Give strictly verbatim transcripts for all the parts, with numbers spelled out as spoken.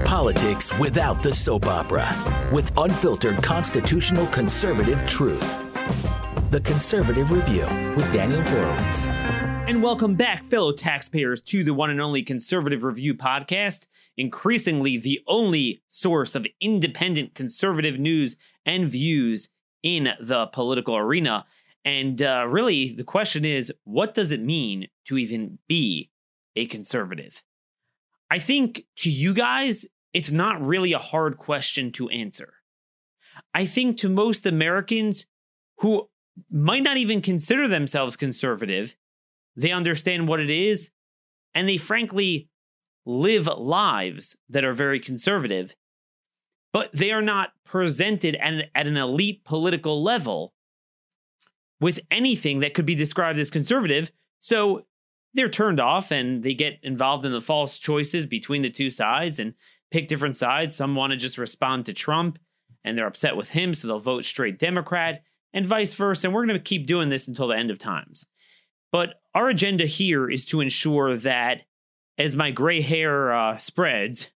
Politics without the soap opera, with unfiltered constitutional conservative truth. The Conservative Review with Daniel Horowitz. And welcome back, fellow taxpayers, to the one and only Conservative Review podcast, increasingly the only source of independent conservative news and views in the political arena. And uh, really, the question is, what does it mean to even be a conservative? I think to you guys, it's not really a hard question to answer. I think to most Americans who might not even consider themselves conservative, they understand what it is, and they frankly live lives that are very conservative, but they are not presented at, at an elite political level with anything that could be described as conservative, so they're turned off and they get involved in the false choices between the two sides and pick different sides. Some want to just respond to Trump and they're upset with him, so they'll vote straight Democrat, and vice versa. And we're going to keep doing this until the end of times. But our agenda here is to ensure that as my gray hair uh, spreads,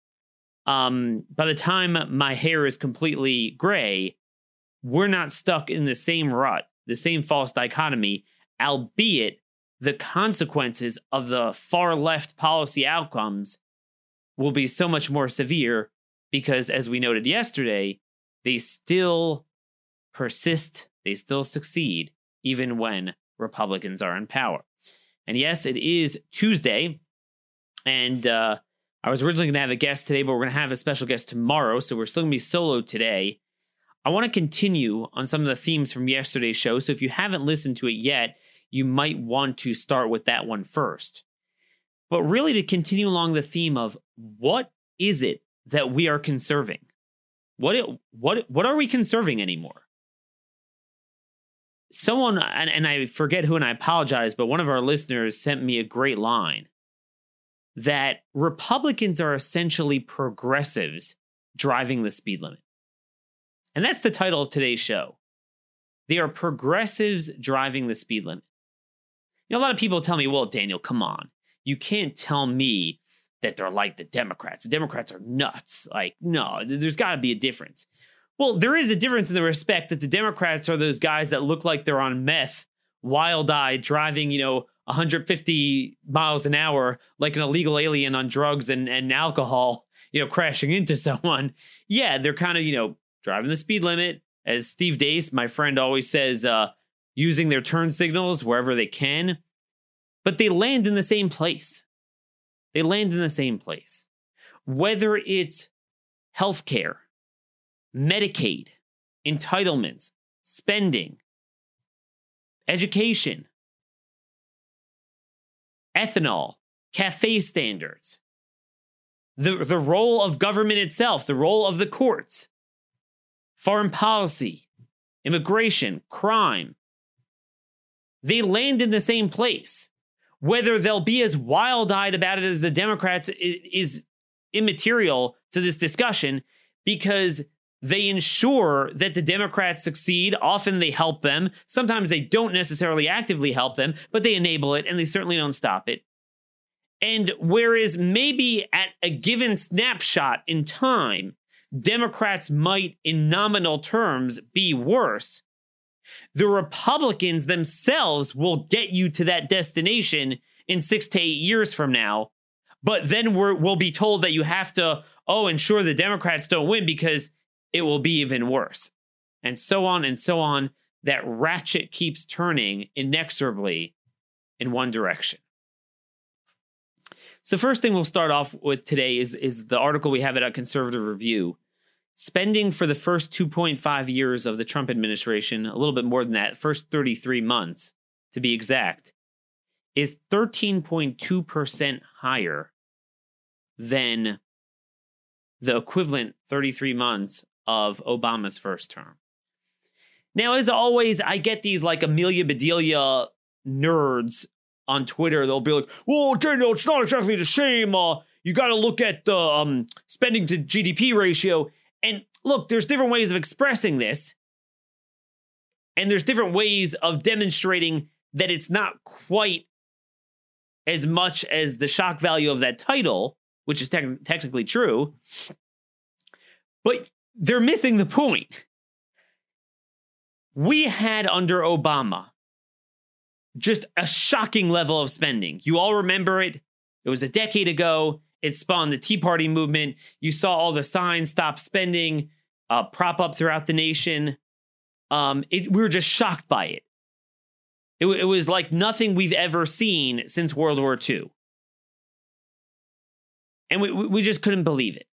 um, by the time my hair is completely gray, we're not stuck in the same rut, the same false dichotomy, albeit the consequences of the far left policy outcomes will be so much more severe because, as we noted yesterday, they still persist, they still succeed, even when Republicans are in power. And yes, it is Tuesday, and uh, I was originally going to have a guest today, but we're going to have a special guest tomorrow, so we're still going to be solo today. I want to continue on some of the themes from yesterday's show, so if you haven't listened to it yet, you might want to start with that one first. But really to continue along the theme of what is it that we are conserving? What it, what what are we conserving anymore? Someone, and, and I forget who, and I apologize, but one of our listeners sent me a great line that Republicans are essentially progressives driving the speed limit. And that's the title of today's show. They are progressives driving the speed limit. You know, a lot of people tell me, well, Daniel, come on. You can't tell me that they're like the Democrats. The Democrats are nuts. Like, no, there's got to be a difference. Well, there is a difference in the respect that the Democrats are those guys that look like they're on meth, wild-eyed, driving, you know, one hundred fifty miles an hour like an illegal alien on drugs and, and alcohol, you know, crashing into someone. Yeah, they're kind of, you know, driving the speed limit. As Steve Deace, my friend, always says, uh, using their turn signals wherever they can. But they land in the same place. They land in the same place. Whether it's healthcare, Medicaid, entitlements, spending, education, ethanol, cafe standards, the, the role of government itself, the role of the courts, foreign policy, immigration, crime. They land in the same place. Whether they'll be as wild-eyed about it as the Democrats is, is immaterial to this discussion because they ensure that the Democrats succeed. Often they help them. Sometimes they don't necessarily actively help them, but they enable it and they certainly don't stop it. And whereas maybe at a given snapshot in time, Democrats might in nominal terms be worse, the Republicans themselves will get you to that destination in six to eight years from now. But then we're, we'll be told that you have to, oh, ensure the Democrats don't win because it will be even worse. And so on and so on. That ratchet keeps turning inexorably in one direction. So first thing we'll start off with today is, is the article we have at a Conservative Review. Spending for the first two point five years of the Trump administration, a little bit more than that, first thirty-three months to be exact, is thirteen point two percent higher than the equivalent thirty-three months of Obama's first term. Now, as always, I get these like Amelia Bedelia nerds on Twitter. They'll be like, well, Daniel, it's not exactly the same. Uh, you got to look at the um, spending to G D P ratio. And look, there's different ways of expressing this. And there's different ways of demonstrating that it's not quite as much as the shock value of that title, which is te- technically true. But they're missing the point. We had under Obama just a shocking level of spending. You all remember it. It was a decade ago. It spawned the Tea Party movement. You saw all the signs, stop spending, uh, prop up throughout the nation. Um, it, we were just shocked by it. it. It was like nothing we've ever seen since World War Two. And we, we just couldn't believe it.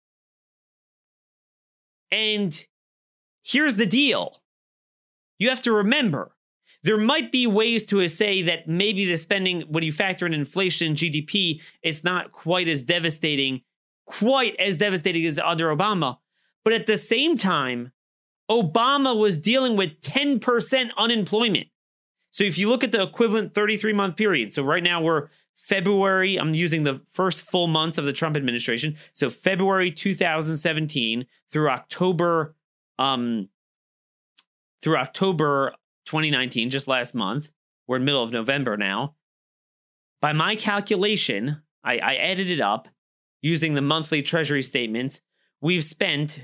And here's the deal. You have to remember, there might be ways to say that maybe the spending, when you factor in inflation, G D P, it's not quite as devastating, quite as devastating as under Obama. But at the same time, Obama was dealing with ten percent unemployment. So if you look at the equivalent thirty-three month period, so right now we're February, I'm using the first full months of the Trump administration. So February two thousand seventeen through October, um, through October twenty nineteen, just last month. We're in the middle of November now. By my calculation, I, I added it up using the monthly treasury statements. We've spent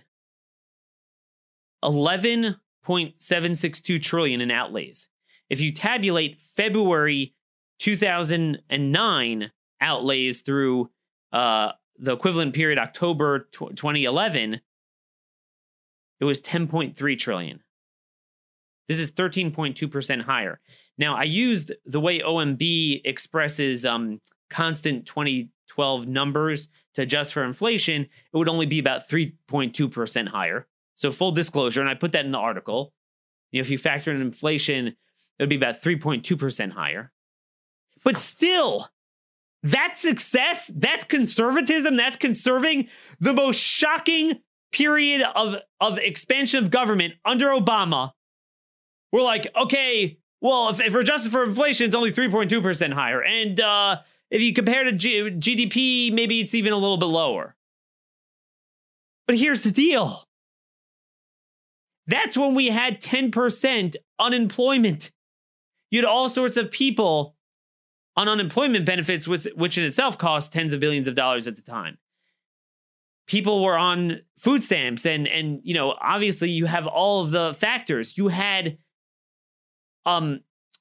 eleven point seven six two trillion dollars in outlays. If you tabulate February two thousand nine outlays through uh, the equivalent period, October twenty eleven, it was ten point three trillion dollars. This is thirteen point two percent higher. Now, I used the way O M B expresses um, constant twenty twelve numbers to adjust for inflation. It would only be about three point two percent higher. So full disclosure, and I put that in the article. You know, if you factor in inflation, it would be about three point two percent higher. But still, that's success. That's conservatism. That's conserving. The most shocking period of, of expansion of government under Obama. We're like, okay, well, if, if we're adjusted for inflation, it's only three point two percent higher. And uh, if you compare to G- GDP, maybe it's even a little bit lower. But here's the deal. That's when we had ten percent unemployment. You had all sorts of people on unemployment benefits, which, which in itself cost tens of billions of dollars at the time. People were on food stamps, and, and you know, obviously you have all of the factors. You had um,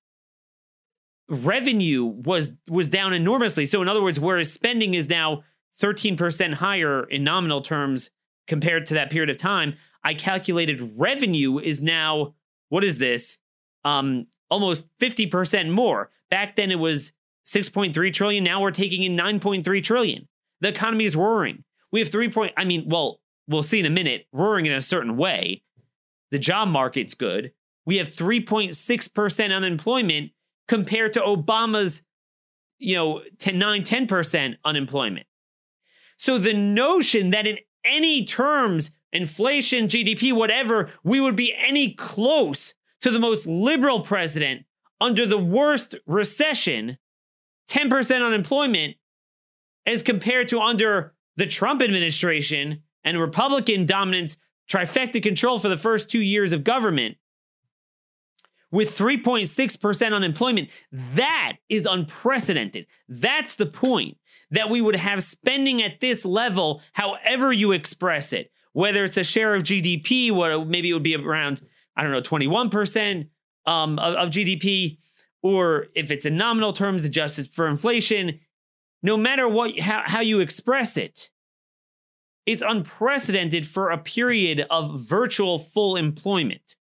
revenue was was down enormously. So in other words, whereas spending is now thirteen percent higher in nominal terms compared to that period of time, I calculated revenue is now, what is this? Um, almost fifty percent more. Back then it was six point three trillion. Now we're taking in nine point three trillion. The economy is roaring. We have three point, I mean, well, we'll see in a minute, roaring in a certain way. The job market's good. We have three point six percent unemployment compared to Obama's, you know, nine, ten percent unemployment. So the notion that in any terms, inflation, G D P, whatever, we would be any close to the most liberal president under the worst recession, ten percent unemployment, as compared to under the Trump administration and Republican dominance, trifecta control for the first two years of government, with three point six percent unemployment. That is unprecedented. That's the point, that we would have spending at this level, however you express it, whether it's a share of G D P, what maybe it would be around, I don't know, twenty-one percent um, of, of G D P, or if it's in nominal terms, adjusted for inflation. No matter what, how, how you express it, it's unprecedented for a period of virtual full employment.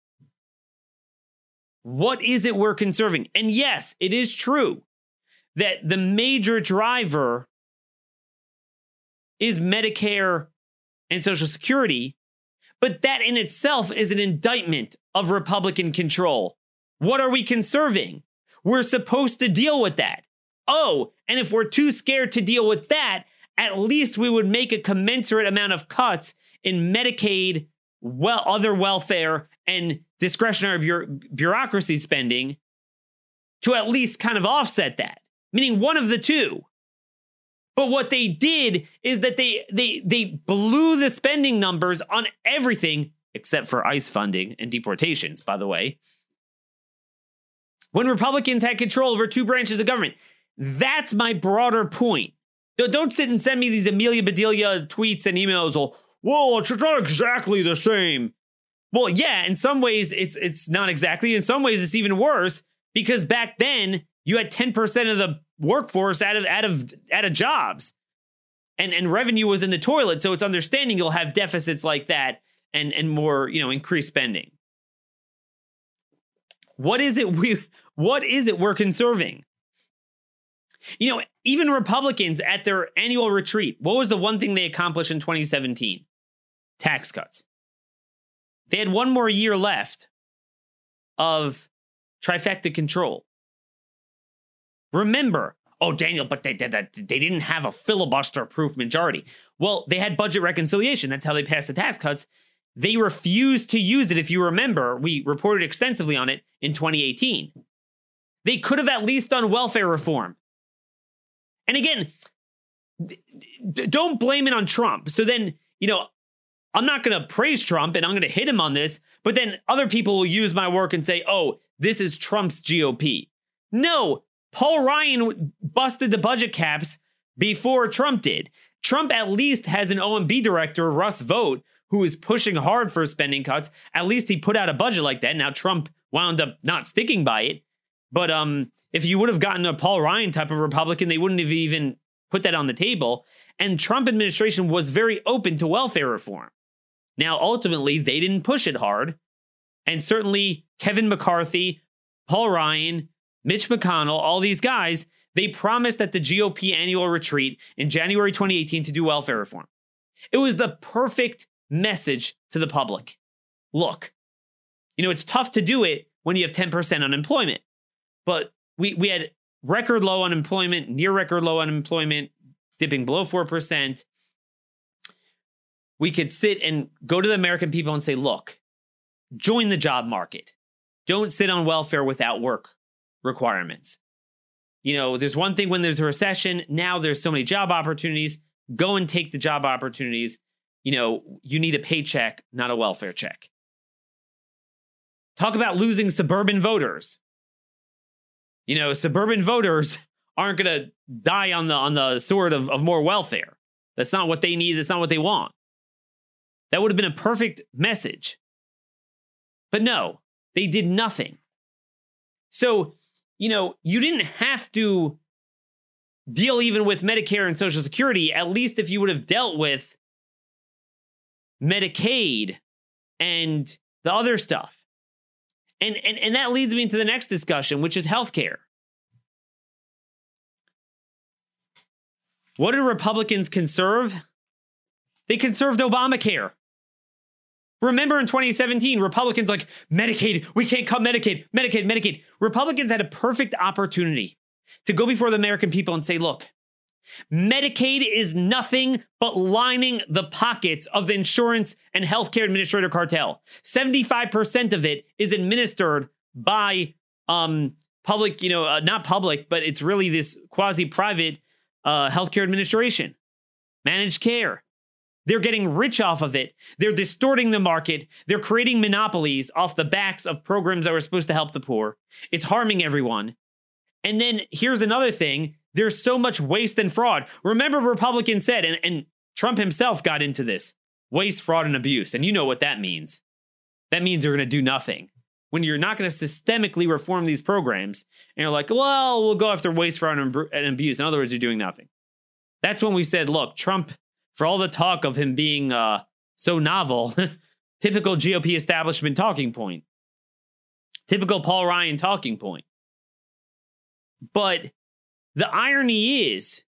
What is it we're conserving? And yes, it is true that the major driver is Medicare and Social Security, but that in itself is an indictment of Republican control. What are we conserving? We're supposed to deal with that. Oh, and if we're too scared to deal with that, at least we would make a commensurate amount of cuts in Medicaid, well, other welfare, and discretionary bu- bureaucracy spending to at least kind of offset that, meaning one of the two. But what they did is that they they they blew the spending numbers on everything except for ICE funding and deportations, by the way. When Republicans had control over two branches of government, that's my broader point. Don't sit and send me these Amelia Bedelia tweets and emails. Well, well, it's not exactly the same. Well, yeah, in some ways it's it's not exactly. In some ways it's even worse because back then you had ten percent of the workforce out of out of out of jobs. And and revenue was in the toilet, so it's understanding you'll have deficits like that and and more, you know, increased spending. What is it we what is it we're conserving? You know, even Republicans at their annual retreat, what was the one thing they accomplished in twenty seventeen? Tax cuts. They had one more year left of trifecta control. Remember, oh, Daniel, but they did that. They didn't have a filibuster-proof majority. Well, they had budget reconciliation. That's how they passed the tax cuts. They refused to use it. If you remember, we reported extensively on it in twenty eighteen. They could have at least done welfare reform. And again, d- don't blame it on Trump. So then, you know, I'm not going to praise Trump and I'm going to hit him on this, but then other people will use my work and say, oh, this is Trump's G O P. No, Paul Ryan busted the budget caps before Trump did. Trump at least has an O M B director, Russ Vought, who is pushing hard for spending cuts. At least he put out a budget like that. Now Trump wound up not sticking by it. But um, if you would have gotten a Paul Ryan type of Republican, they wouldn't have even put that on the table. And Trump administration was very open to welfare reform. Now, ultimately, they didn't push it hard. And certainly Kevin McCarthy, Paul Ryan, Mitch McConnell, all these guys, they promised at the G O P annual retreat in January twenty eighteen to do welfare reform. It was the perfect message to the public. Look, you know, it's tough to do it when you have ten percent unemployment. But we, we had record low unemployment, near record low unemployment, dipping below four percent. We could sit and go to the American people and say, look, join the job market. Don't sit on welfare without work requirements. You know, there's one thing when there's a recession. Now there's so many job opportunities. Go and take the job opportunities. You know, you need a paycheck, not a welfare check. Talk about losing suburban voters. You know, suburban voters aren't going to die on the on the sword of, of more welfare. That's not what they need. That's not what they want. That would have been a perfect message. But no, they did nothing. So, you know, you didn't have to deal even with Medicare and Social Security, at least if you would have dealt with Medicaid and the other stuff. And, and, and that leads me into the next discussion, which is healthcare. What did Republicans conserve? They conserved Obamacare. Remember in twenty seventeen, Republicans like, Medicaid, we can't cut Medicaid, Medicaid, Medicaid. Republicans had a perfect opportunity to go before the American people and say, look, Medicaid is nothing but lining the pockets of the insurance and healthcare administrator cartel. seventy-five percent of it is administered by um, public, you know, uh, not public, but it's really this quasi-private uh, healthcare administration, managed care. They're getting rich off of it. They're distorting the market. They're creating monopolies off the backs of programs that were supposed to help the poor. It's harming everyone. And then here's another thing. There's so much waste and fraud. Remember, Republicans said, and, and Trump himself got into this, waste, fraud, and abuse. And you know what that means. That means you're going to do nothing. When you're not going to systemically reform these programs, and you're like, well, we'll go after waste, fraud, and abuse. In other words, you're doing nothing. That's when we said, look, Trump, for all the talk of him being uh, so novel, typical G O P establishment talking point. Typical Paul Ryan talking point. But the irony is,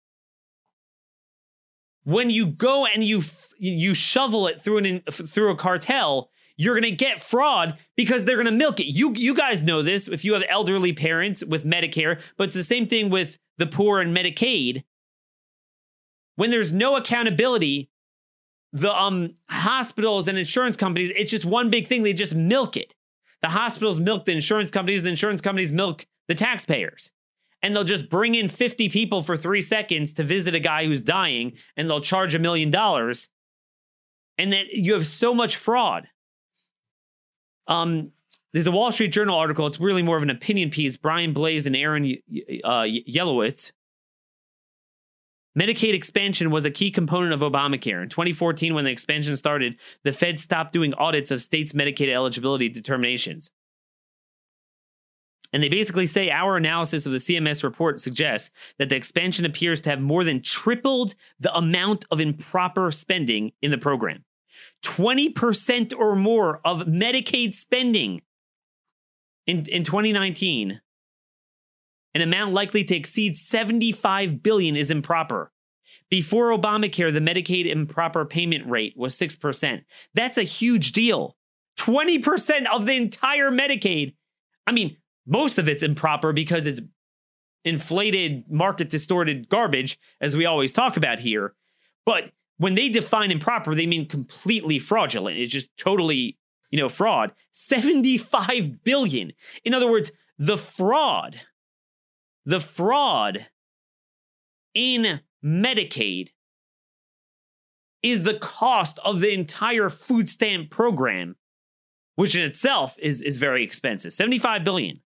when you go and you you shovel it through an through a cartel, you're going to get fraud because they're going to milk it. You you guys know this if you have elderly parents with Medicare, but it's the same thing with the poor and Medicaid. When there's no accountability, the um hospitals and insurance companies, it's just one big thing. They just milk it. The hospitals milk the insurance companies. The insurance companies milk the taxpayers. And they'll just bring in fifty people for three seconds to visit a guy who's dying, and they'll charge a million dollars. And then you have so much fraud. Um, there's a Wall Street Journal article. It's really more of an opinion piece. Brian Blaze and Aaron uh, Yellowitz. Medicaid expansion was a key component of Obamacare. In twenty fourteen, when the expansion started, the Fed stopped doing audits of states' Medicaid eligibility determinations. And they basically say our analysis of the C M S report suggests that the expansion appears to have more than tripled the amount of improper spending in the program. twenty percent or more of Medicaid spending in, in twenty nineteen, an amount likely to exceed seventy-five billion dollars, is improper. Before Obamacare, the Medicaid improper payment rate was six percent. That's a huge deal. twenty percent of the entire Medicaid. I mean, most of it's improper because it's inflated, market distorted garbage, as we always talk about here. But when they define improper, they mean completely fraudulent. It's just totally, you know, fraud. seventy-five billion dollars. In other words, the fraud, the fraud in Medicaid is the cost of the entire food stamp program, which in itself is, is very expensive. seventy-five billion dollars.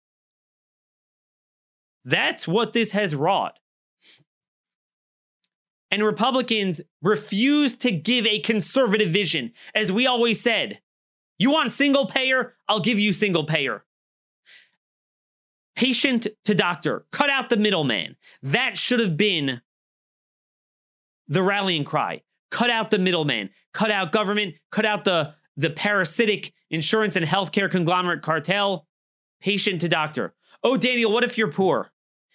That's what this has wrought. And Republicans refuse to give a conservative vision. As we always said, you want single payer? I'll give you single payer. Patient to doctor. Cut out the middleman. That should have been the rallying cry. Cut out the middleman. Cut out government. Cut out the, the parasitic insurance and healthcare conglomerate cartel. Patient to doctor. Oh, Daniel, what if you're poor?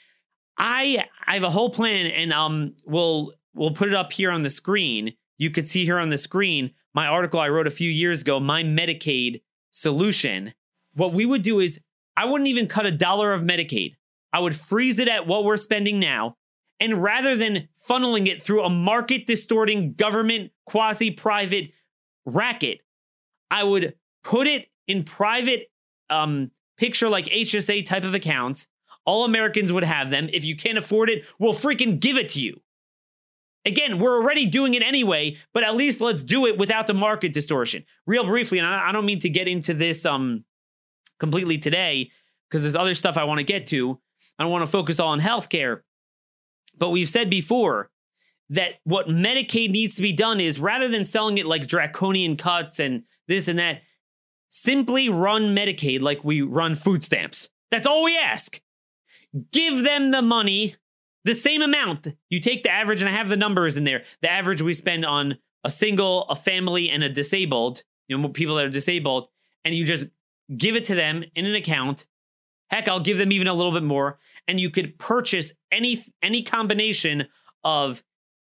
I I have a whole plan, and um, we'll we'll put it up here on the screen. You could see here on the screen my article I wrote a few years ago, my Medicaid solution. What we would do is I wouldn't even cut a dollar of Medicaid. I would freeze it at what we're spending now, and rather than funneling it through a market distorting government quasi-private racket, I would put it in private um, picture like H S A type of accounts. All Americans would have them. If you can't afford it, we'll freaking give it to you. Again, we're already doing it anyway, but at least let's do it without the market distortion. Real briefly, and I don't mean to get into this um completely today, because there's other stuff I want to get to. I don't want to focus all on healthcare. But we've said before that what Medicaid needs to be done is, rather than selling it like draconian cuts and this and that, simply run Medicaid like we run food stamps. That's all we ask. Give them the money, the same amount. You take the average, and I have the numbers in there. The average we spend on a single, a family, and a disabled, you know, people that are disabled, and you just give it to them in an account. Heck, I'll give them even a little bit more. And you could purchase any, any combination of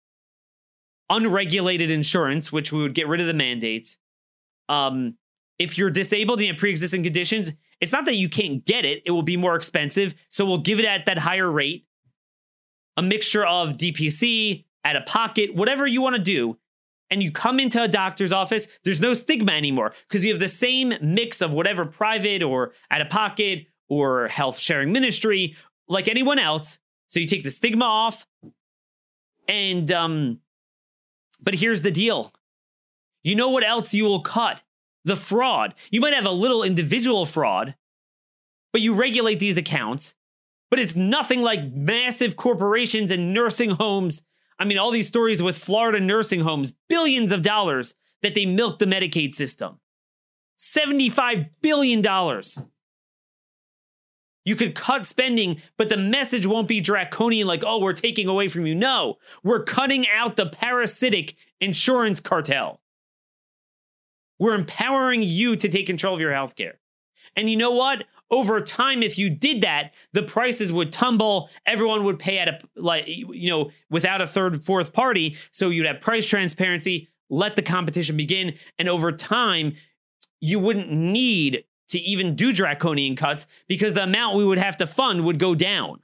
unregulated insurance, which we would get rid of the mandates. Um, if you're disabled and you have pre-existing conditions, it's not that you can't get it. It will be more expensive. So we'll give it at that higher rate. A mixture of D P C, out of pocket, whatever you want to do. And you come into a doctor's office, there's no stigma anymore because you have the same mix of whatever private or out of pocket or health sharing ministry like anyone else. So you take the stigma off. And, um, but here's the deal. You know what else you will cut? The fraud. You might have a little individual fraud, but you regulate these accounts. But it's nothing like massive corporations and nursing homes. I mean, all these stories with Florida nursing homes, billions of dollars that they milk the Medicaid system. seventy-five billion dollars. You could cut spending, but the message won't be draconian like, oh, we're taking away from you. No, we're cutting out the parasitic insurance cartel. We're empowering you to take control of your healthcare. And you know what? Over time, if you did that, the prices would tumble. Everyone would pay at a, like, you know, without a third, fourth party. So you'd have price transparency, let the competition begin. And over time, you wouldn't need to even do draconian cuts because the amount we would have to fund would go down.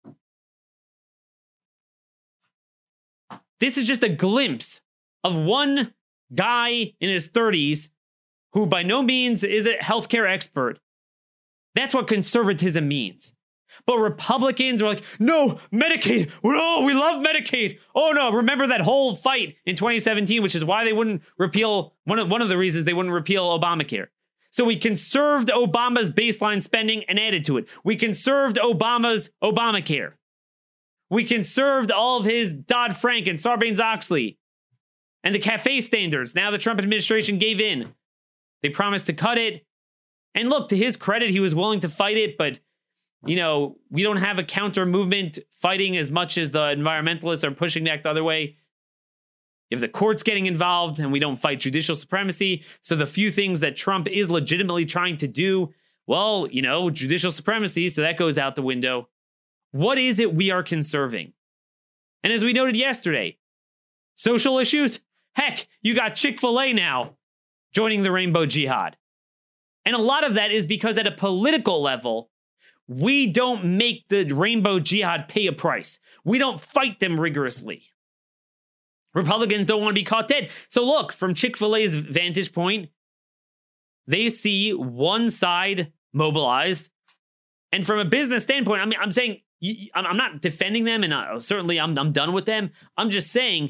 This is just a glimpse of one guy in his thirties who by no means is a healthcare expert. That's what conservatism means. But Republicans are like, no, Medicaid. Oh, we love Medicaid. Oh, no, remember that whole fight in twenty seventeen, which is why they wouldn't repeal, one of, one of the reasons they wouldn't repeal Obamacare. So we conserved Obama's baseline spending and added to it. We conserved Obama's Obamacare. We conserved all of his Dodd-Frank and Sarbanes-Oxley and the CAFE standards. Now the Trump administration gave in. They promised to cut it. And look, to his credit, he was willing to fight it, but you know, we don't have a counter movement fighting as much as the environmentalists are pushing back the other way. If the court's getting involved and we don't fight judicial supremacy, so the few things that Trump is legitimately trying to do, well, you know, judicial supremacy, so that goes out the window. What is it we are conserving? And as we noted yesterday, social issues? Heck, you got Chick-fil-A now joining the Rainbow Jihad. And a lot of that is because at a political level, we don't make the Rainbow Jihad pay a price. We don't fight them rigorously. Republicans don't want to be caught dead. So look, from Chick-fil-A's vantage point, they see one side mobilized. And from a business standpoint, I mean, I'm saying, I'm not defending them, and I, certainly I'm, I'm done with them. I'm just saying,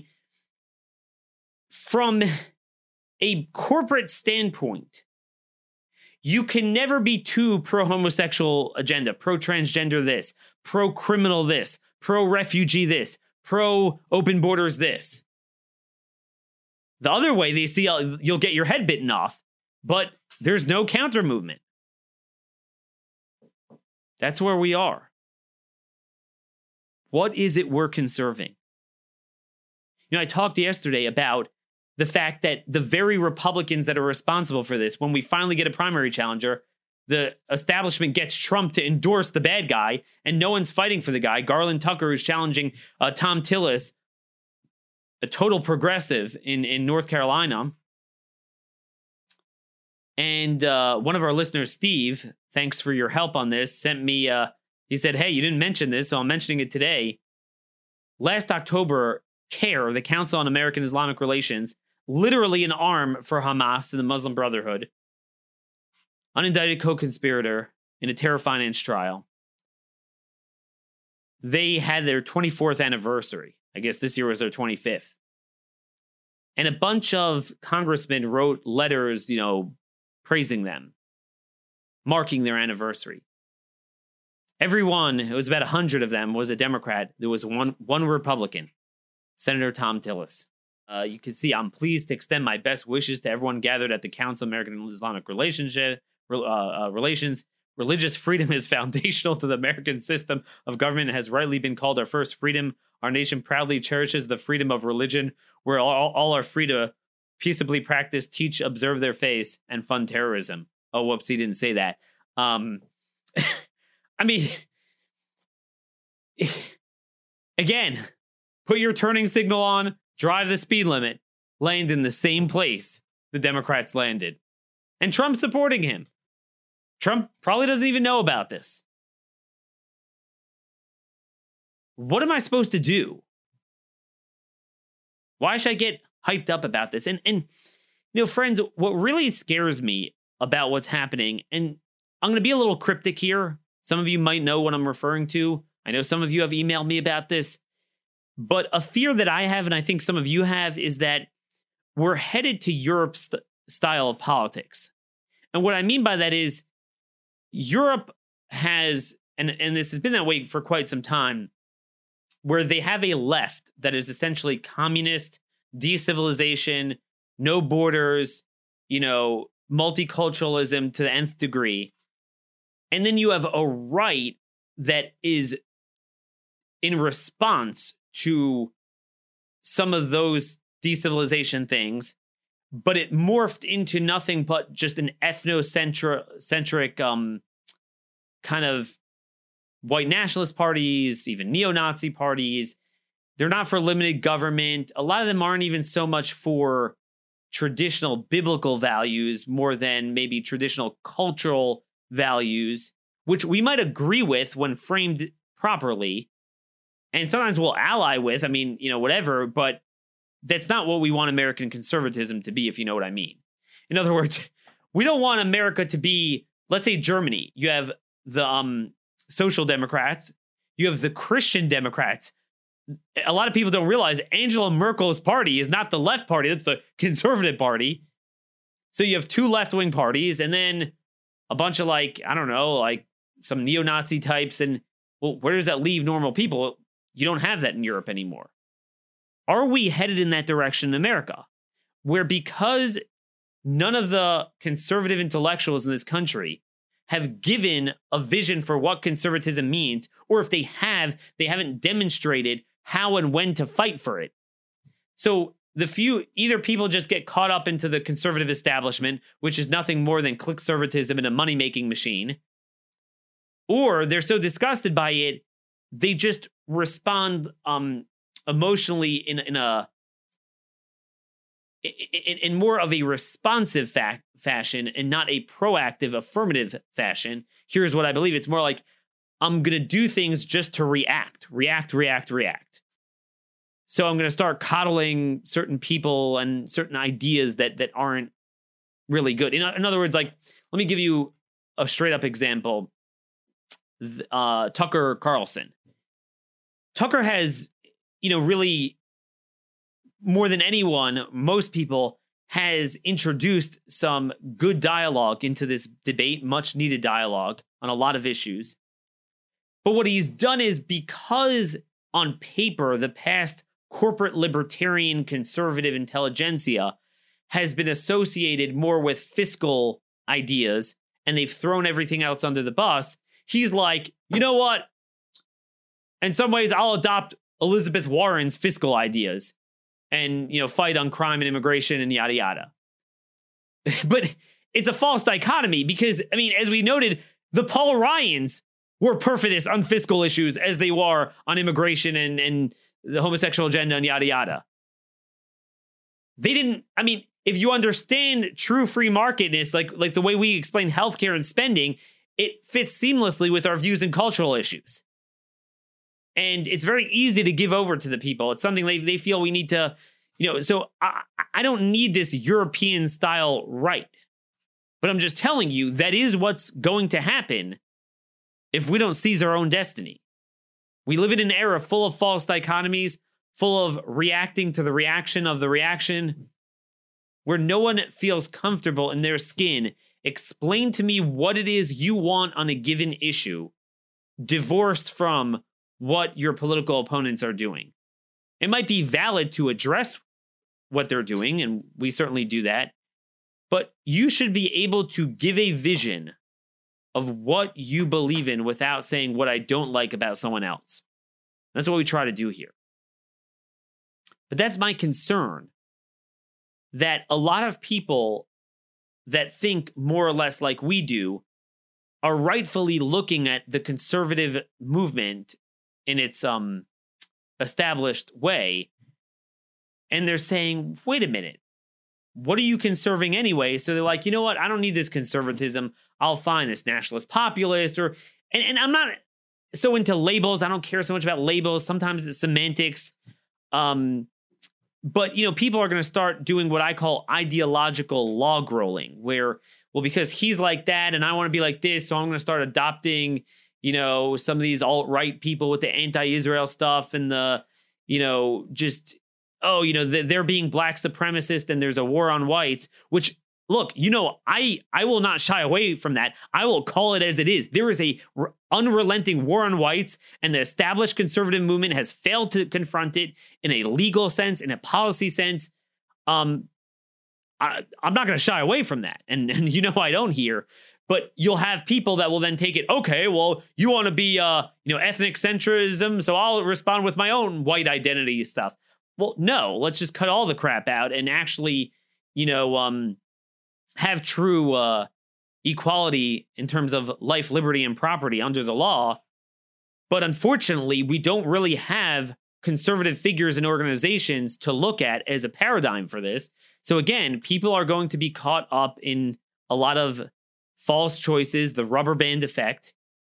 from a corporate standpoint, you can never be too pro-homosexual agenda, pro-transgender this, pro-criminal this, pro-refugee this, pro-open borders this. The other way, they see you'll get your head bitten off, but there's no counter movement. That's where we are. What is it we're conserving? You know, I talked yesterday about the fact that the very Republicans that are responsible for this, when we finally get a primary challenger, the establishment gets Trump to endorse the bad guy, and no one's fighting for the guy. Garland Tucker is challenging uh, Tom Tillis, a total progressive in, in North Carolina. And uh, one of our listeners, Steve, thanks for your help on this, sent me, uh, he said, hey, you didn't mention this, so I'm mentioning it today. Last October, CAIR, the Council on American Islamic Relations, literally an arm for Hamas and the Muslim Brotherhood, unindicted co-conspirator in a terror finance trial. They had their twenty-fourth anniversary. I guess this year was their twenty-fifth. And a bunch of congressmen wrote letters, you know, praising them, marking their anniversary. Everyone, it was about one hundred of them, was a Democrat. There was one, one Republican, Senator Tom Tillis. Uh, you can see, I'm pleased to extend my best wishes to everyone gathered at the Council of American and Islamic Relationship, uh, uh, Relations. Religious freedom is foundational to the American system of government and has rightly been called our first freedom. Our nation proudly cherishes the freedom of religion, where all, all are free to peaceably practice, teach, observe their faith, and fund terrorism. Oh, whoops, he didn't say that. Um, I mean, again, put your turning signal on, drive the speed limit, land in the same place the Democrats landed. And Trump's supporting him. Trump probably doesn't even know about this. What am I supposed to do? Why should I get hyped up about this? And, and you know, friends, what really scares me about what's happening, and I'm going to be a little cryptic here. Some of you might know what I'm referring to. I know some of you have emailed me about this. But a fear that I have, and I think some of you have, is that we're headed to Europe's st- style of politics. And what I mean by that is Europe has, and, and this has been that way for quite some time, where they have a left that is essentially communist, de-civilization, no borders, you know, multiculturalism to the nth degree. And then you have a right that is in response to some of those de-civilization things, but it morphed into nothing but just an ethnocentric um, kind of white nationalist parties, even neo-Nazi parties. They're not for limited government. A lot of them aren't even so much for traditional biblical values more than maybe traditional cultural values, which we might agree with when framed properly. And sometimes we'll ally with, I mean, you know, whatever, but that's not what we want American conservatism to be, if you know what I mean. In other words, we don't want America to be, let's say Germany. You have the um, Social Democrats. You have the Christian Democrats. A lot of people don't realize Angela Merkel's party is not the left party. That's the conservative party. So you have two left-wing parties and then a bunch of like, I don't know, like some neo-Nazi types. And well, where does that leave normal people? You don't have that in Europe anymore. Are we headed in that direction in America, where because none of the conservative intellectuals in this country have given a vision for what conservatism means, or if they have, they haven't demonstrated how and when to fight for it? So the few, either people just get caught up into the conservative establishment, which is nothing more than clickservatism and a money-making machine, or they're so disgusted by it, they just respond um, emotionally in, in a in, in more of a responsive fa- fashion and not a proactive, affirmative fashion. Here's what I believe. It's more like, I'm going to do things just to react, react, react, react. So I'm going to start coddling certain people and certain ideas that that aren't really good. In, in other words, like, let me give you a straight up example. Uh, Tucker Carlson. Tucker has, you know, really, more than anyone, most people, has introduced some good dialogue into this debate, much needed dialogue on a lot of issues. But what he's done is, because on paper, the past corporate libertarian conservative intelligentsia has been associated more with fiscal ideas, and they've thrown everything else under the bus, he's like, you know what? In some ways, I'll adopt Elizabeth Warren's fiscal ideas and, you know, fight on crime and immigration and yada, yada. But it's a false dichotomy because, I mean, as we noted, the Paul Ryans were perfidus on fiscal issues as they were on immigration and, and the homosexual agenda and yada, yada. They didn't, I mean, if you understand true free marketness, like, like the way we explain healthcare and spending, it fits seamlessly with our views and cultural issues. And it's very easy to give over to the people. It's something they, they feel we need to, you know, so I, I don't need this European style right. But I'm just telling you, that is what's going to happen if we don't seize our own destiny. We live in an era full of false dichotomies, full of reacting to the reaction of the reaction, where no one feels comfortable in their skin. Explain to me what it is you want on a given issue, divorced from what your political opponents are doing. It might be valid to address what they're doing, and we certainly do that, but you should be able to give a vision of what you believe in without saying what I don't like about someone else. That's what we try to do here. But that's my concern, that a lot of people that think more or less like we do are rightfully looking at the conservative movement in its um established way, and they're saying, wait a minute, what are you conserving anyway? So they're like, you know what, I don't need this conservatism. I'll find this nationalist populist, or and, and I'm not so into labels. I don't care so much about labels. Sometimes it's semantics. Um, but, you know, people are going to start doing what I call ideological log rolling, where, well, because he's like that and I want to be like this, so I'm going to start adopting, you know, some of these alt-right people with the anti-Israel stuff and the, you know, just, oh, you know, they're being black supremacist and there's a war on whites, which, look, you know, I, I will not shy away from that. I will call it as it is. There is a r- unrelenting war on whites, and the established conservative movement has failed to confront it in a legal sense, in a policy sense. Um, I, I'm not going to shy away from that. And, and you know, I don't here. But you'll have people that will then take it, okay, well, you want to be, uh, you know, ethnic centrism, so I'll respond with my own white identity stuff. Well, no, let's just cut all the crap out and actually, you know, um, have true uh, equality in terms of life, liberty, and property under the law. But unfortunately, we don't really have conservative figures and organizations to look at as a paradigm for this. So again, people are going to be caught up in a lot of false choices, the rubber band effect.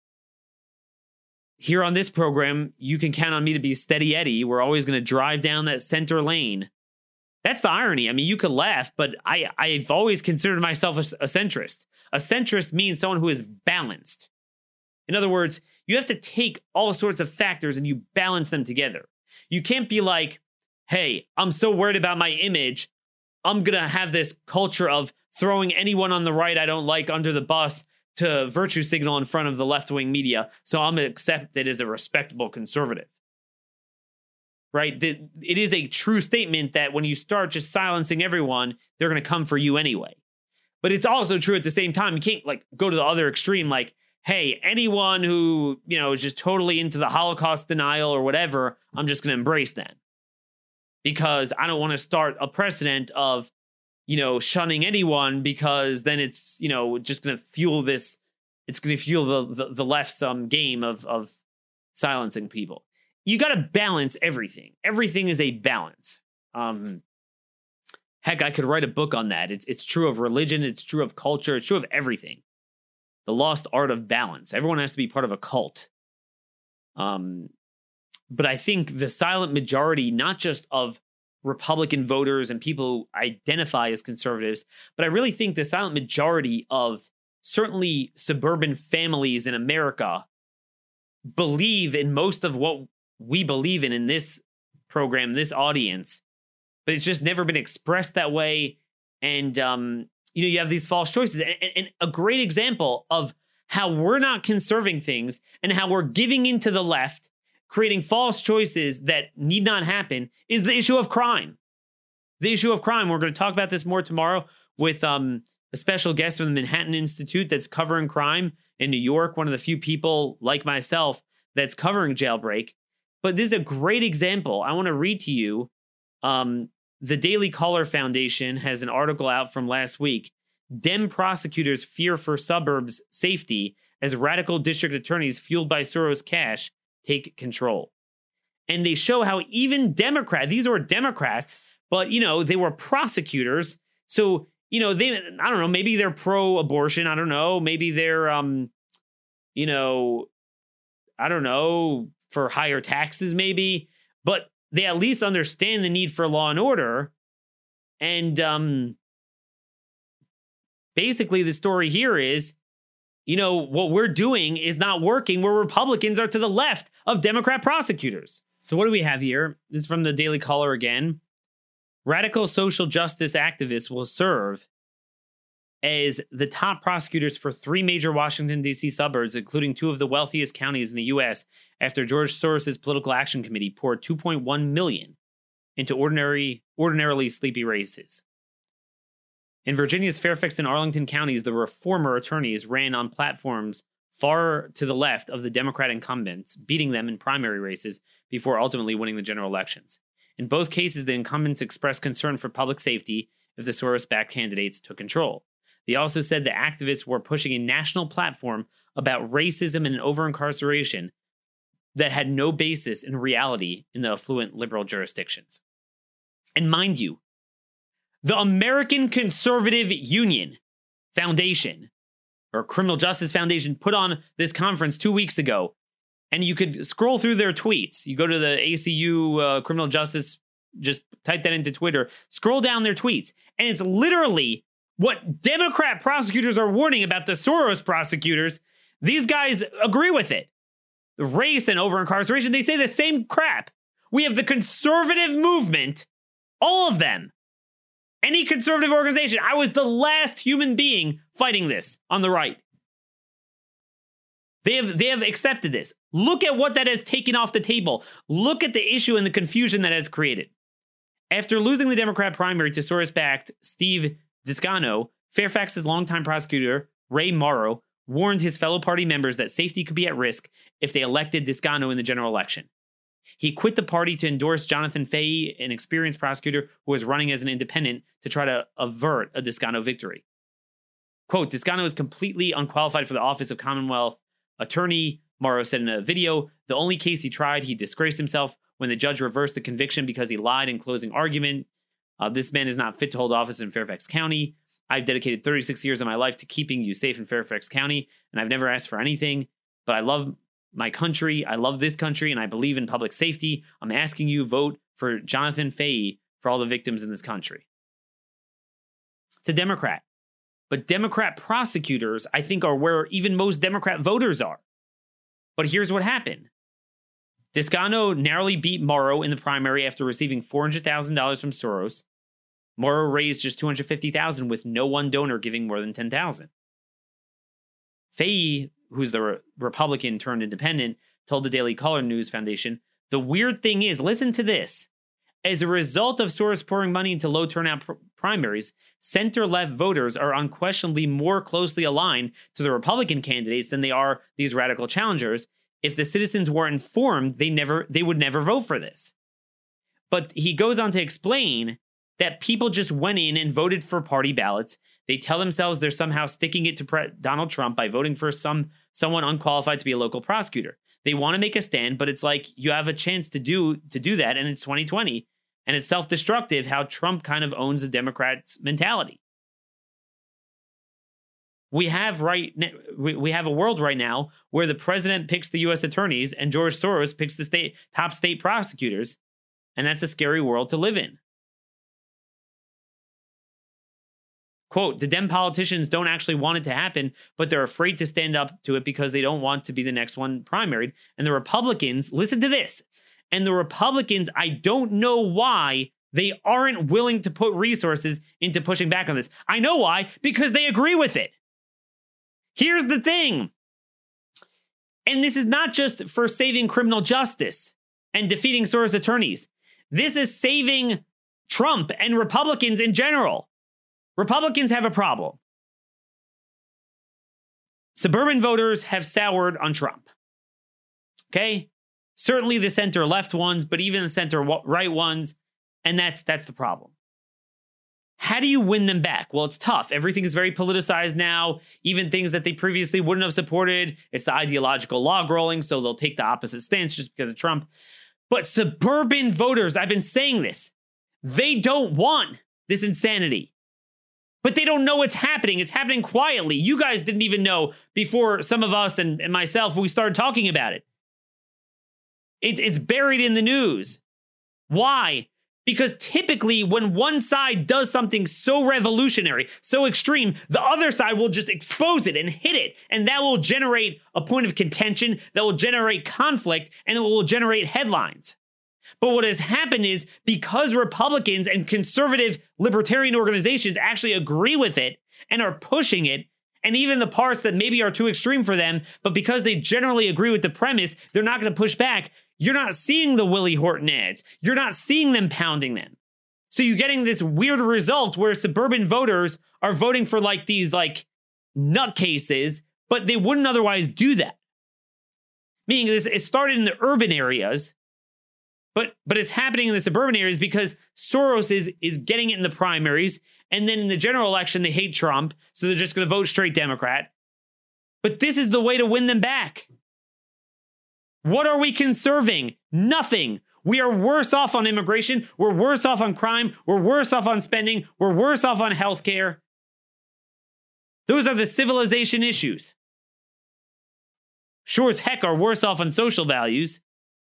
Here on this program, you can count on me to be steady Eddie. We're always going to drive down that center lane. That's the irony. I mean, you could laugh, but I, I've always considered myself a, a centrist. A centrist means someone who is balanced. In other words, you have to take all sorts of factors and you balance them together. You can't be like, hey, I'm so worried about my image, I'm going to have this culture of throwing anyone on the right I don't like under the bus to virtue signal in front of the left-wing media, so I'm accepted as a respectable conservative. right? The, it is a true statement that when you start just silencing everyone, they're going to come for you anyway. But it's also true at the same time. You can't like go to the other extreme, like, hey, anyone who, you know, is just totally into the Holocaust denial or whatever, I'm just going to embrace them. Because I don't want to start a precedent of, you know, shunning anyone, because then it's, you know, just going to fuel this. It's going to fuel the, the, the left's um, game of, of silencing people. You got to balance everything. Everything is a balance. Um, heck, I could write a book on that. It's it's true of religion. It's true of culture. It's true of everything. The lost art of balance. Everyone has to be part of a cult. Um, but I think the silent majority, not just of Republican voters and people who identify as conservatives, but I really think the silent majority of certainly suburban families in America believe in most of what we believe in in this program, this audience, but it's just never been expressed that way. And, um, you know, you have these false choices. And, and a great example of how we're not conserving things and how we're giving into the left, creating false choices that need not happen, is the issue of crime. The issue of crime. We're going to talk about this more tomorrow with um, a special guest from the Manhattan Institute that's covering crime in New York, one of the few people like myself that's covering Jailbreak. But this is a great example. I want to read to you. Um, the Daily Caller Foundation has an article out from last week. Dem prosecutors fear for suburbs' safety as radical district attorneys fueled by Soros cash take control. And they show how even Democrat, these were Democrats, but, you know, they were prosecutors. So, you know, they, I don't know, maybe they're pro-abortion. I don't know. Maybe they're, um, you know, I don't know, for higher taxes, maybe, but they at least understand the need for law and order. And um, basically the story here is, you know, what we're doing is not working, where Republicans are to the left of Democrat prosecutors. So what do we have here? This is from the Daily Caller again. Radical social justice activists will serve as the top prosecutors for three major Washington, D C suburbs, including two of the wealthiest counties in the U S, after George Soros' Political Action Committee poured two point one million dollars into ordinary, ordinarily sleepy races. In Virginia's Fairfax and Arlington counties, the reformer attorneys ran on platforms far to the left of the Democrat incumbents, beating them in primary races before ultimately winning the general elections. In both cases, the incumbents expressed concern for public safety if the Soros-backed candidates took control. They also said the activists were pushing a national platform about racism and over-incarceration that had no basis in reality in the affluent liberal jurisdictions. And mind you, the American Conservative Union Foundation, or Criminal Justice Foundation, put on this conference two weeks ago, and you could scroll through their tweets. You go to the A C U uh, Criminal Justice, just type that into Twitter, scroll down their tweets, and it's literally what Democrat prosecutors are warning about the Soros prosecutors. These guys agree with it. The race and over-incarceration, they say the same crap. We have the conservative movement, all of them. Any conservative organization. I was the last human being fighting this on the right. They have, they have accepted this. Look at what that has taken off the table. Look at the issue and the confusion that has created. After losing the Democrat primary to Soros-backed Steve Descano, Fairfax's longtime prosecutor, Ray Morrow, warned his fellow party members that safety could be at risk if they elected Descano in the general election. He quit the party to endorse Jonathan Fahey, an experienced prosecutor who was running as an independent to try to avert a Descano victory. Quote, Descano is completely unqualified for the office of Commonwealth Attorney, Morrow said in a video. The only case he tried, he disgraced himself when the judge reversed the conviction because he lied in closing argument. Uh, this man is not fit to hold office in Fairfax County. I've dedicated thirty-six years of my life to keeping you safe in Fairfax County, and I've never asked for anything, but I love my country. I love this country, and I believe in public safety. I'm asking you vote for Jonathan Fahey for all the victims in this country. It's a Democrat. But Democrat prosecutors, I think, are where even most Democrat voters are. But here's what happened. Descano narrowly beat Morrow in the primary after receiving four hundred thousand dollars from Soros. Morrow raised just two hundred fifty thousand dollars with no one donor giving more than ten thousand dollars. Fahey, who's the re- Republican turned independent, told the Daily Caller News Foundation, The weird thing is, listen to this. As a result of Soros pouring money into low turnout pr- primaries, center-left voters are unquestionably more closely aligned to the Republican candidates than they are these radical challengers. If the citizens were informed, they never they would never vote for this. But he goes on to explain that people just went in and voted for party ballots. They tell themselves they're somehow sticking it to pre- Donald Trump by voting for some someone unqualified to be a local prosecutor. They want to make a stand, but it's like you have a chance to do to do that, and it's twenty twenty, and it's self-destructive how Trump kind of owns the Democrats' mentality. We have right we have a world right now where the president picks the U S attorneys and George Soros picks the state top state prosecutors, and that's a scary world to live in. Quote, the Dem politicians don't actually want it to happen, but they're afraid to stand up to it because they don't want to be the next one primaried. And the Republicans, listen to this, and the Republicans, I don't know why they aren't willing to put resources into pushing back on this. I know why, because they agree with it. Here's the thing. And this is not just for saving criminal justice and defeating Soros attorneys. This is saving Trump and Republicans in general. Republicans have a problem. Suburban voters have soured on Trump. Okay? Certainly the center-left ones, but even the center-right ones, and that's that's the problem. How do you win them back? Well, it's tough. Everything is very politicized now. Even things that they previously wouldn't have supported. It's the ideological log rolling, so they'll take the opposite stance just because of Trump. But suburban voters, I've been saying this, they don't want this insanity. But they don't know it's happening. It's happening quietly. You guys didn't even know before some of us and, and myself, we started talking about it. it. It's buried in the news. Why? Because typically when one side does something so revolutionary, so extreme, the other side will just expose it and hit it. And that will generate a point of contention, that will generate conflict, and it will generate headlines. But what has happened is because Republicans and conservative libertarian organizations actually agree with it and are pushing it, and even the parts that maybe are too extreme for them, but because they generally agree with the premise, they're not going to push back. You're not seeing the Willie Horton ads. You're not seeing them pounding them. So you're getting this weird result where suburban voters are voting for like these like nutcases, but they wouldn't otherwise do that. Meaning this, it started in the urban areas, But but it's happening in the suburban areas because Soros is, is getting it in the primaries. And then in the general election, they hate Trump. So they're just going to vote straight Democrat. But this is the way to win them back. What are we conserving? Nothing. We are worse off on immigration. We're worse off on crime. We're worse off on spending. We're worse off on healthcare. Those are the civilization issues. Sure as heck are worse off on social values.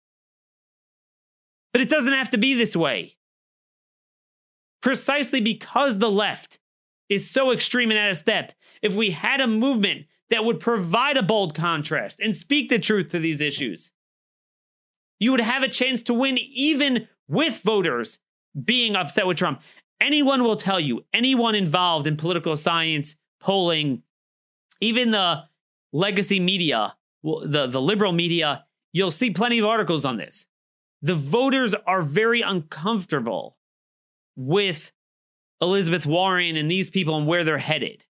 But it doesn't have to be this way. Precisely because the left is so extreme and out of step, if we had a movement that would provide a bold contrast and speak the truth to these issues, you would have a chance to win even with voters being upset with Trump. Anyone will tell you, anyone involved in political science, polling, even the legacy media, the, the liberal media, you'll see plenty of articles on this. The voters are very uncomfortable with Elizabeth Warren and these people and where they're headed.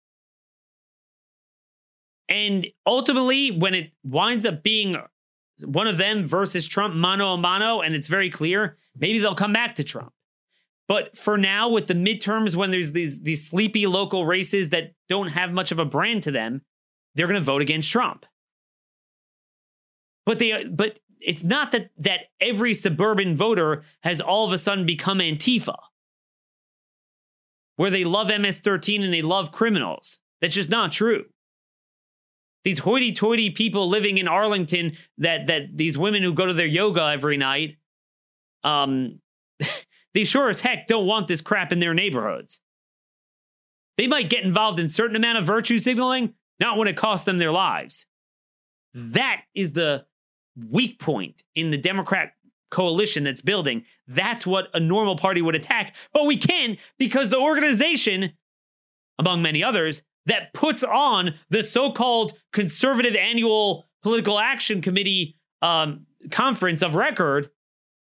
And ultimately, when it winds up being one of them versus Trump mano a mano, and it's very clear, maybe they'll come back to Trump. But for now, with the midterms, when there's these, these sleepy local races that don't have much of a brand to them, they're going to vote against Trump. But they, but it's not that, that every suburban voter has all of a sudden become Antifa, where they love M S thirteen and they love criminals. That's just not true. These hoity-toity people living in Arlington, that that these women who go to their yoga every night, um, they sure as heck don't want this crap in their neighborhoods. They might get involved in a certain amount of virtue signaling, not when it costs them their lives. That is the weak point in the Democrat coalition that's building. That's what a normal party would attack. But we can't, because the organization, among many others, that puts on the so-called conservative annual political action committee um, conference of record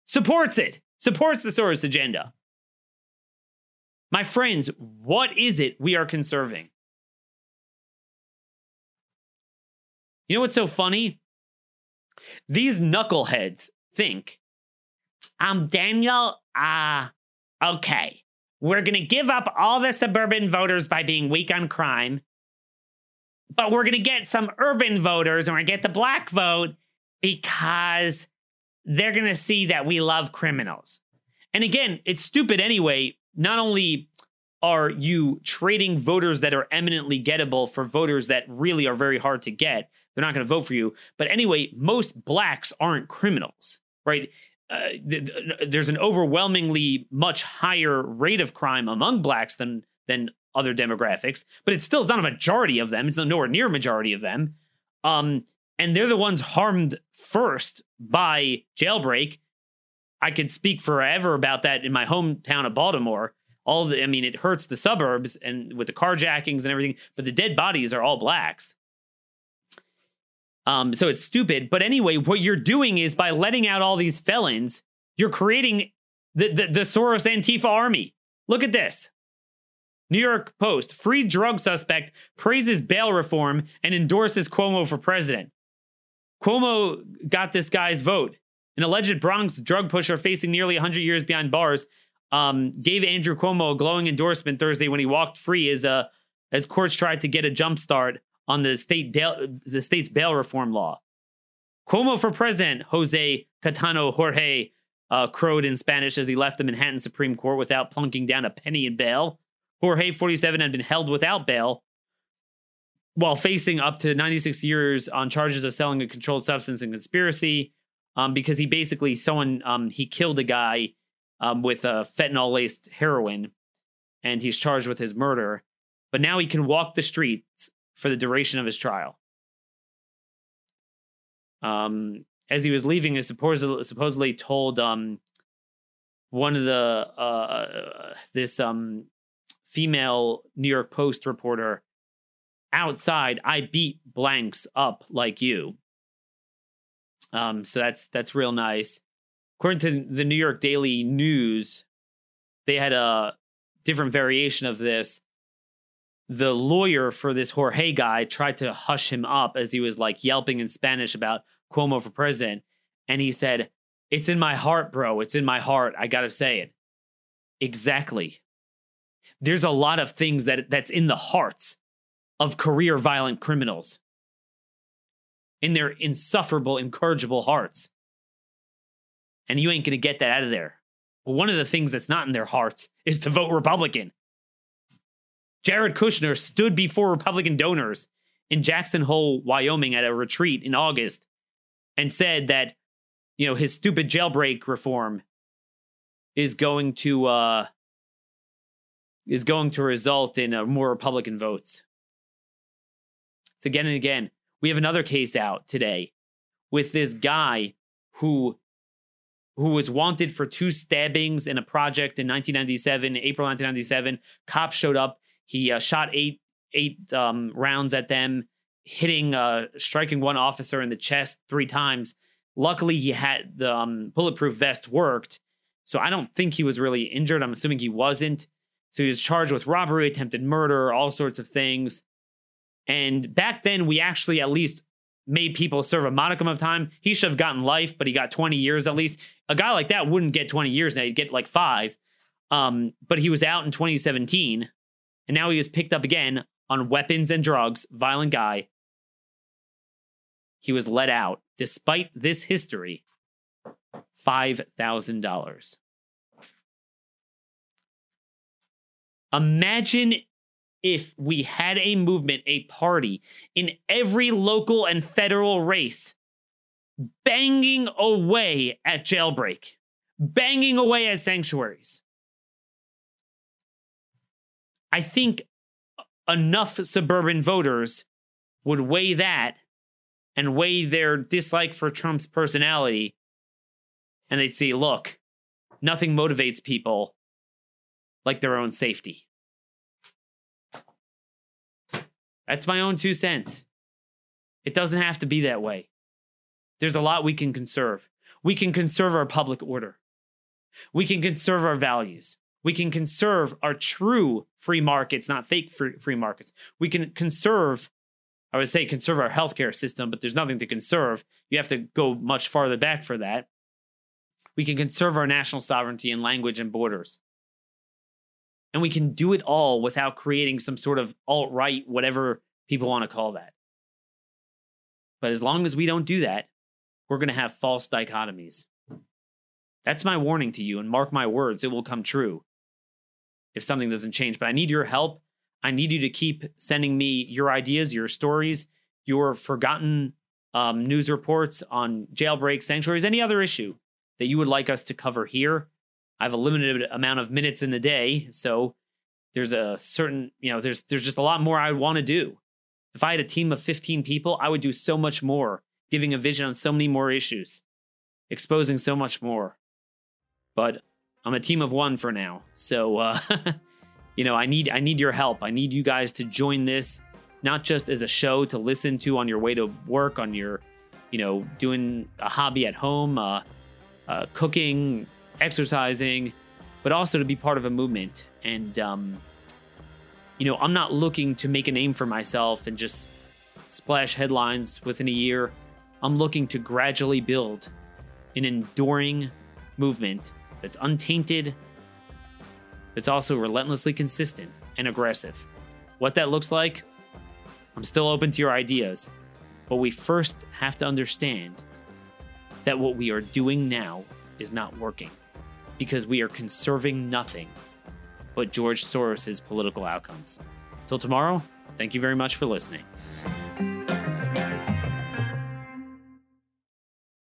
supports it, supports the Soros agenda. My friends, what is it we are conserving? You know what's so funny? These knuckleheads think, um, Daniel, uh, okay, we're going to give up all the suburban voters by being weak on crime, but we're going to get some urban voters and we're going to get the black vote because they're going to see that we love criminals. And again, it's stupid anyway. Not only are you trading voters that are eminently gettable for voters that really are very hard to get, they're not going to vote for you. But anyway, most blacks aren't criminals, right? Uh, th- th- there's an overwhelmingly much higher rate of crime among blacks than than other demographics, but it's still it's not a majority of them. It's nowhere near a majority of them. Um, and they're the ones harmed first by jailbreak. I could speak forever about that in my hometown of Baltimore. All the, I mean, it hurts the suburbs and with the carjackings and everything, but the dead bodies are all blacks. Um, so it's stupid. But anyway, what you're doing is by letting out all these felons, you're creating the, the, the Soros Antifa army. Look at this. New York Post, freed drug suspect praises bail reform and endorses Cuomo for president. Cuomo got this guy's vote. An alleged Bronx drug pusher facing nearly one hundred years behind bars um, gave Andrew Cuomo a glowing endorsement Thursday when he walked free as uh, as courts tried to get a jump start on the state bail, the state's bail reform law. Cuomo for president, Jose Catano Jorge uh, crowed in Spanish as he left the Manhattan Supreme Court without plunking down a penny in bail. Jorge, forty-seven, had been held without bail while facing up to ninety-six years on charges of selling a controlled substance and conspiracy um, because he basically, someone, um, he killed a guy um, with uh, fentanyl-laced heroin, and he's charged with his murder. But now he can walk the streets for the duration of his trial. Um, as he was leaving, he supposedly, supposedly told um, one of the, uh, this um, female New York Post reporter, outside, I beat blanks up like you. Um, so that's that's real nice. According to the New York Daily News, they had a different variation of this. The lawyer for this Jorge guy tried to hush him up as he was like yelping in Spanish about Cuomo for president. And he said, "It's in my heart, bro. It's in my heart. I got to say it." Exactly. There's a lot of things that that's in the hearts of career violent criminals, in their insufferable, incorrigible hearts. And you ain't going to get that out of there. But one of the things that's not in their hearts is to vote Republican. Jared Kushner stood before Republican donors in Jackson Hole, Wyoming at a retreat in August and said that, you know, his stupid jailbreak reform is going to uh, is going to result in uh, more Republican votes. It's again and again. We have another case out today with this guy who who was wanted for two stabbings in a project in nineteen ninety-seven, April nineteen ninety-seven. Cops showed up. He uh, shot eight eight um, rounds at them, hitting, uh, striking one officer in the chest three times. Luckily, he had the um, bulletproof vest worked, so I don't think he was really injured. I'm assuming he wasn't. So he was charged with robbery, attempted murder, all sorts of things. And back then, we actually at least made people serve a modicum of time. He should have gotten life, but he got twenty years at least. A guy like that wouldn't get twenty years now. He'd get like five. Um, but he was out in twenty seventeen. And now he was picked up again on weapons and drugs. Violent guy. He was let out, despite this history, five thousand dollars. Imagine if we had a movement, a party in every local and federal race banging away at jailbreak, banging away at sanctuaries. I think enough suburban voters would weigh that and weigh their dislike for Trump's personality, and they'd see, look, nothing motivates people like their own safety. That's my own two cents. It doesn't have to be that way. There's a lot we can conserve. We can conserve our public order. We can conserve our values. We can conserve our true free markets, not fake free, free markets. We can conserve, I would say conserve our healthcare system, but there's nothing to conserve. You have to go much farther back for that. We can conserve our national sovereignty and language and borders. And we can do it all without creating some sort of alt-right, whatever people want to call that. But as long as we don't do that, we're going to have false dichotomies. That's my warning to you, and mark my words, it will come true if something doesn't change. But I need your help. I need you to keep sending me your ideas, your stories, your forgotten um, news reports on jailbreaks, sanctuaries, any other issue that you would like us to cover here. I have a limited amount of minutes in the day, so there's a certain, you know, there's there's just a lot more I would want to do. If I had a team of fifteen people, I would do so much more, giving a vision on so many more issues, exposing so much more. But I'm a team of one for now, so uh, you know, I need I need your help. I need you guys to join this, not just as a show to listen to on your way to work, on your, you know, doing a hobby at home, uh, uh, cooking, exercising, but also to be part of a movement. And um, you know, I'm not looking to make a name for myself and just splash headlines within a year. I'm looking to gradually build an enduring movement that's untainted, that's also relentlessly consistent and aggressive. What that looks like, I'm still open to your ideas, but we first have to understand that what we are doing now is not working, because we are conserving nothing but George Soros's political outcomes. Till tomorrow, thank you very much for listening.